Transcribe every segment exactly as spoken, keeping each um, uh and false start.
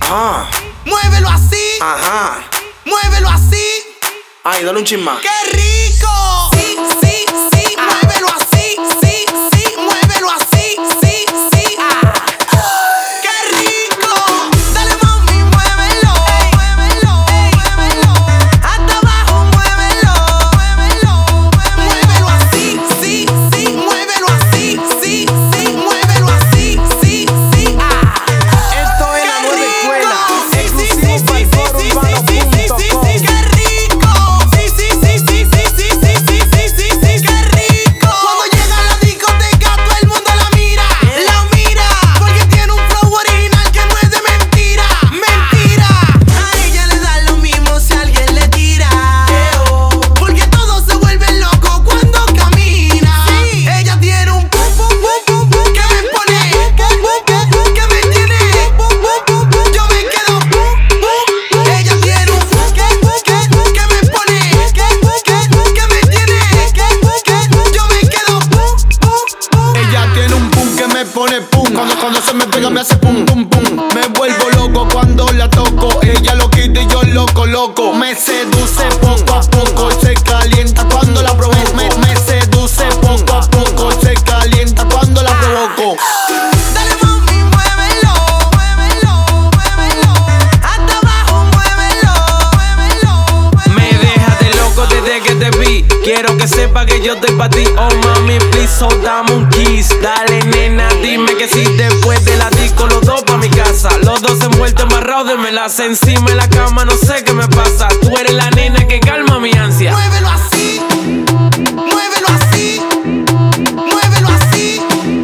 Ajá. Muévelo así. Ajá. Muévelo así. Ay, dale un chin más. ¡Qué rico! Sí, sí, sí. Muévelo así. Sí, sí. Muévelo así. Sí, sí. Ah. ¡Qué rico! Dale, mami, muévelo. Muévelo, muévelo. Hasta abajo, muévelo. Muévelo, muévelo así. Sí, sí. Muévelo así. Sí, sí. Muévelo así. Sí, sí. Ah. Esto es la nueva escuela. Sí, sí, sí, Exclusivo para el sí, foro sí, urbano sí, sí, punto sí, com. sí, qué rico. Sí, sí, sí, sí, sí, sí, sí, sí, sí, sí, sí, qué rico. Cuando llega a la discoteca, todo el mundo la mira, la mira, porque tiene un flow original que no es de mentira, mentira. A ella le da lo mismo si alguien le tira, porque todos se vuelven locos cuando camina. Ella tiene un pum pum pum pum pum que me pone pum pum pum pum que me tiene pum pum pum pum. Yo me quedo pum pum. Ella tiene un pum que que que me pone que que que me tiene que que yo me quedo pum pum pum. Ella tiene un pum que me pone pum. Cuando, cuando se me pega me hace pum pum pum. Me vuelvo loco cuando la toco. Ella lo quita y yo lo coloco. Me seduce poco a poco. Se calienta cuando la provoco. Me, me seduce poco a poco. Se calienta cuando la provoco. Dale, mami, muévelo, muévelo, muévelo. Hasta abajo, muévelo, muévelo, muévelo. Me dejaste loco desde que te vi. Quiero que sepa que yo estoy pa' ti. Oh mami, please, so dame un kiss. Dale nena, dime que si después de la disco los dos pa' mi casa. Los dos envueltos amarrados de melaza. Encima en la cama no sé qué me pasa. Tú eres la nena que calma mi ansia. Muévelo así, muévelo así, muévelo así.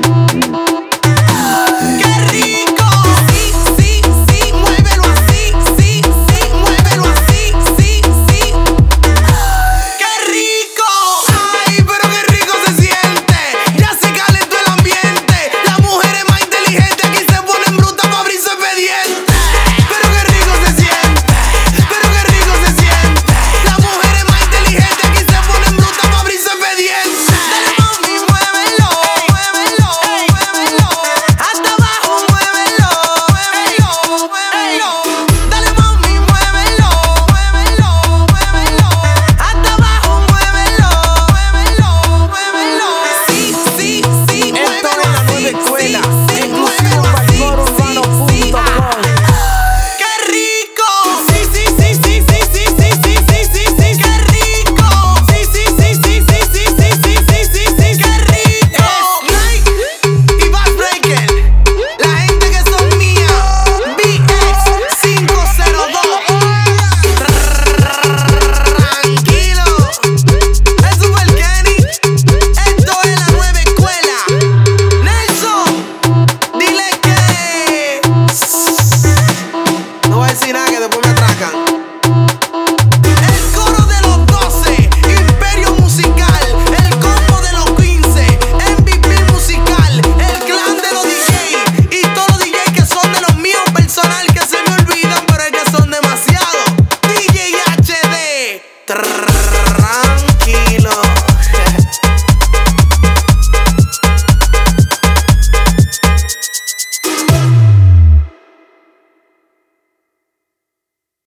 ¡Qué rico! Sí, sí, sí, muévelo así. Sí, sí, muévelo así. Sí, sí. ¡Qué rico! ¡Ay, pero qué rico se siente! Ya se calentó el ambiente. Las mujeres más inteligentes aquí se ponen brutas para abrir su expediente. Pero qué rico se siente. Pero qué rico se siente. Las mujeres más inteligentes aquí se ponen brutas para abrir su expediente. Dale, mami, muévelo, muévelo, muévelo. Hasta abajo, muévelo, muévelo, muévelo. Dale, mami, muévelo, muévelo, muévelo. Hasta abajo, muévelo, muévelo, muévelo. Sí, sí, sí, Esto muévelo es la nueva así. escuela. Sí, sí, Exclusivo muévelo para el así. foro urbano Sí, sí. punto com. ¡Qué rico! Sí, sí, sí, sí, sí, sí, sí, sí, sí, sí, sí, qué rico. Sí, sí, sí, sí, sí, sí, sí, sí, sí, sí, sí, qué rico. Snake y Bass Breaker, la gente que son mía. B X cinco cero dos. Tranquilo. Es Super Kenny. Esto es la nueva escuela. Nelson, dile que no voy a decir nada que después me atracan. El coro de los doce, Imperio Musical, el combo de los quince, M V P Musical, el clan de los D J y todos los D J que son de los míos personal que se me olvidan, pero es que son demasiados. D J H D. Tranquilo.